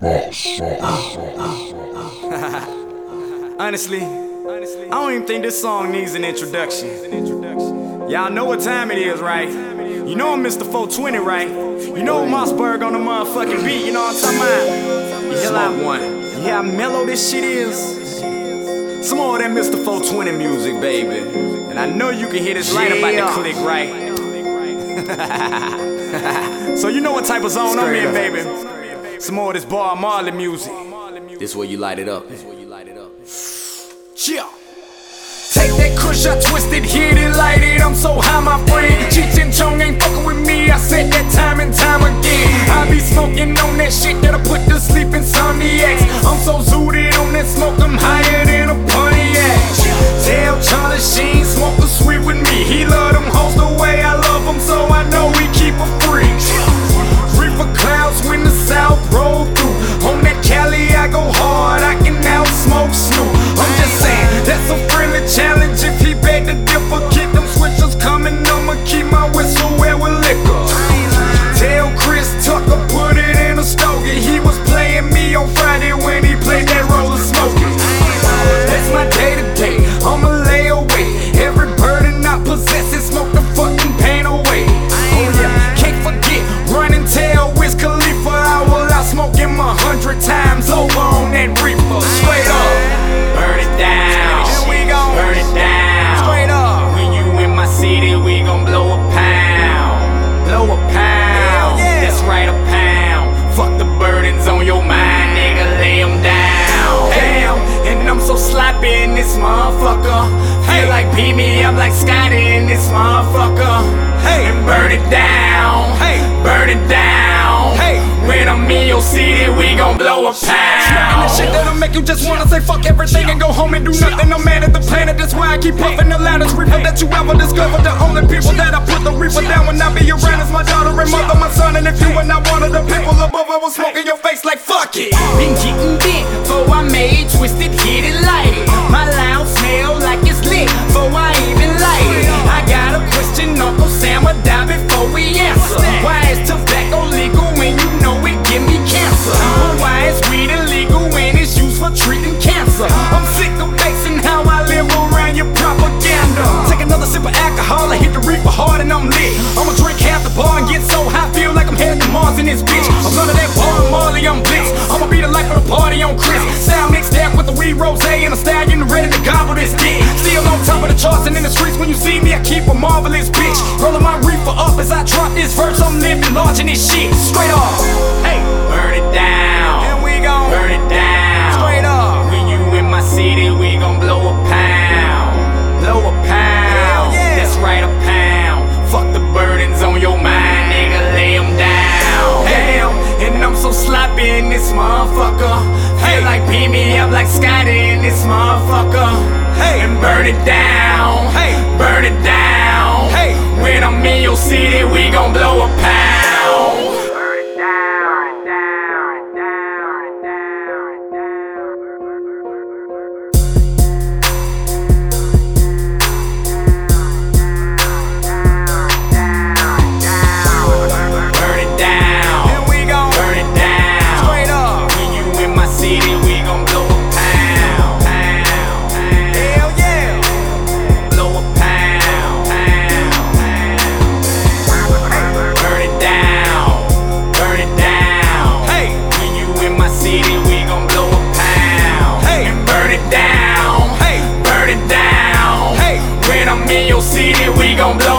Honestly, I don't even think this song needs an introduction. Y'all know what time it is, right? You know I'm Mr. 420, right? You know Mossberg on the motherfucking beat, you know what I'm talking about? You hear how mellow this shit is? Some more of that Mr. 420 music, baby. And I know you can hear this light about to click, right? So you know what type of zone I'm in, baby. Some more of this Bob Marley music. This where you light it up. Chill. Take that kush, I twist it, hit it, light it, I'm so high, my friend. Cheech and Chong ain't fucking with me, I said that time and time again. I be smoking on that shit that'll put to sleep insomniacs. I'm so zooted on that smoke, I'm higher than a Pontiac. Tell Charlie she ain't smoking sweet with me. He love them hoes the way I love them, so I know we keep a free. Reefer clouds when the south roll through. On that Cali I go hard, I can out smoke Snoop. I'm just saying, that's a friendly challenge. If he beg to differ, keep them switchers coming, I'ma keep my whistle wet with liquor. Tell Chris Tucker put it in a stogie. He was playing me on Friday when he played that roller smoking. That's my day to day, I'ma lay away. Every burden I possess is smoke the fucking pain away. Oh yeah, can't forget running tail Wiz Khalifa. I will out smoke him 100 times over on that reefer. Straight up, burn it down. Here we go, burn it down. Straight up, when you in my city, we gon' blow a pound. Blow a pound, that's right, a pound. Fuck the burdens on your mind, nigga, lay them down. Damn, and I'm so sloppy in this motherfucker. Feel like beat me up like Scotty in this motherfucker. And burn it down, burn it down. When I'm in your city, we gon' blow a pound. Smoking the shit that'll make you just wanna say fuck everything and go home and do nothing. I'm mad at the planet, that's why I keep puffing the loudest reefer that you ever discovered. The only people that I put the reefer down when I be around is my daughter and mother, my son. And if you were not one of the people above, I was smoking your face like fuck it. Been getting bent, before I made twisted, hit it, light it. My lounge smell like it's lit, before I even light it. I got a question, Uncle Sam would die before we answer. Why is tobacco legal when you know it give me cancer? But why is weed illegal when it's used for treating cancer? I'm sick of basing how I live around your propaganda. Take another sip of alcohol, I hit the reefer hard and I'm lit. I'ma drink half the bar and get so high, feel like I'm headed to Mars in this bitch. I'm under that Bob Marley, I'm blitz. I'ma be the life of the party on Chris. Sound mixed up with the weed rose and a stallion ready to gobble this dick. Still on top of the charts and in the streets, when you see me, I keep a marvelous bitch. Rolling my reefer up as I drop this verse, I'm living large in this shit. Straight off, hey, burn it down. And we gon' burn it down. Straight up, when you in my city, we gon' blow a pound. Blow a pound, that's right, a pound. Fuck the burdens on your mind, nigga, lay them down. Damn, and I'm so sloppy in this motherfucker. Feel like beat me up like Scotty in this motherfucker. And burn it down, burn it down. When I'm in your city, we gon' blow a pound. Burn it down, down, down, burn it down. Here we go, burn it down. Straight up, when you in my city, we gon' blow a pound. Hell yeah, blow a pound. Burn it down, burn it down. When you in my city, we gon' blow a pound. And burn it down, burn it down. When I'm in your city, we gon' blow